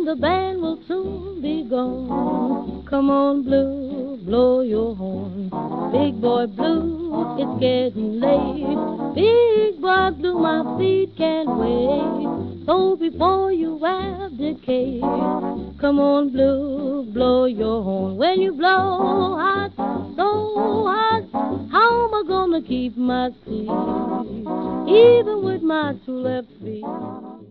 and the band will soon be gone. Come on, Blue, blow your horn. Big boy Blue, it's getting late. Big boy Blue, my feet can't wait. So before you abdicate, come on, Blue, blow your horn. When you blow hot, so hot, how am I gonna keep my seat, even with my two left feet?